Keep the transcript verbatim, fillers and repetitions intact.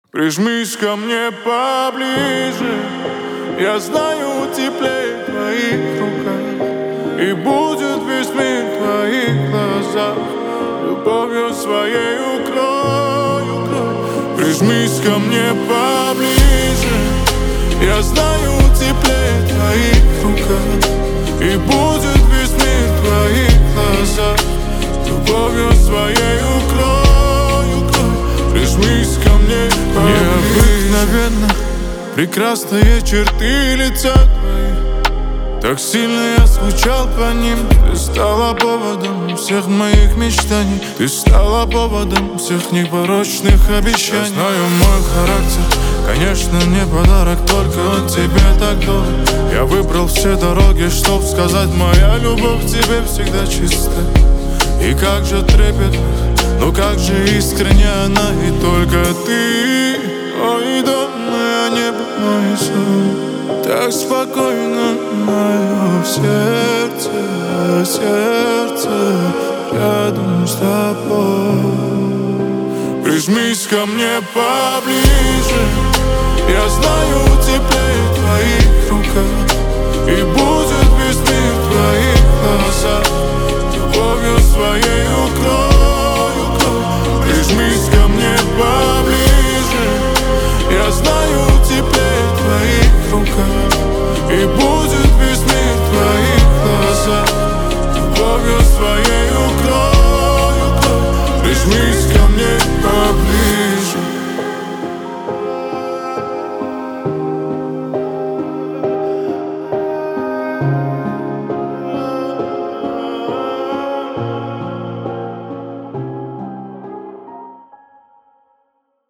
Прижмись ко мне поближе, я знаю, теплее в твоих руках, и будет весь мир в твоих глазах. Любовью своей укрой, укрой. Прижмись ко мне поближе, я знаю, теплее в твоих руках, и будет весь мир в твоих глазах. Любовью своей укрой, укрой. Прижмись ко мне поближе. Необыкновенно прекрасные черты лица твои, так сильно я скучал по ним. Ты стала поводом всех моих мечтаний, ты стала поводом всех непорочных обещаний. Я знаю мой характер, конечно, не подарок, только он тебе так дорог. Я выбрал все дороги, чтоб сказать, моя любовь к тебе всегда чиста. И как же трепетно, ну как же искренне она, и только ты. Ой, да, мое небо, мой сон, так спокойно мое сердце, сердце рядом с тобой. Прижмись ко мне поближе, я знаю, теплее в твоих руках, и будет весь мир в твоих глазах. Любовью своей укрой, укрой. Прижмись ко мне поближе.